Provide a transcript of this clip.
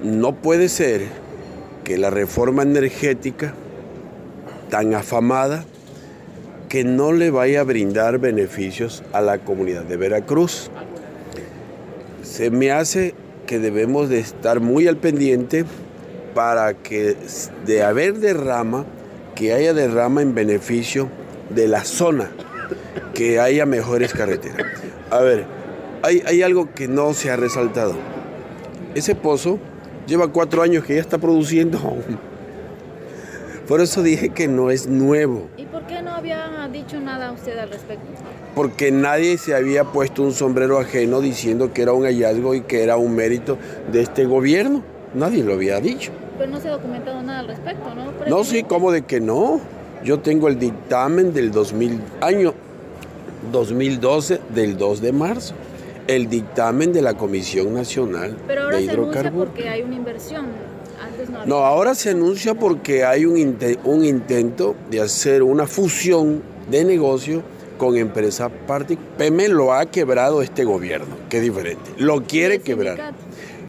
No puede ser que la reforma energética, tan afamada, que no le vaya a brindar beneficios a la comunidad de Veracruz. Se me hace que debemos de estar muy al pendiente para que de haber derrama, que haya derrama en beneficio de la zona, que haya mejores carreteras. A ver, hay algo que no se ha resaltado. Ese pozo lleva 4 años que ya está produciendo. Por eso dije que no es nuevo. ¿Y por qué no había dicho nada usted al respecto? Porque nadie se había puesto un sombrero ajeno diciendo que era un hallazgo y que era un mérito de este gobierno. Nadie lo había dicho. Pero no se ha documentado nada al respecto, ¿no? No, sí, ¿cómo de que no? Yo tengo el dictamen del año 2012 del 2 de marzo. El dictamen de la Comisión Nacional Pero ahora de se anuncia Hidrocarburos. porque hay una inversión. Antes no había. No, ahora se anuncia porque hay un intento de hacer una fusión de negocio con empresa particular. PEME lo ha quebrado este gobierno, que es diferente. Lo quiere quebrar.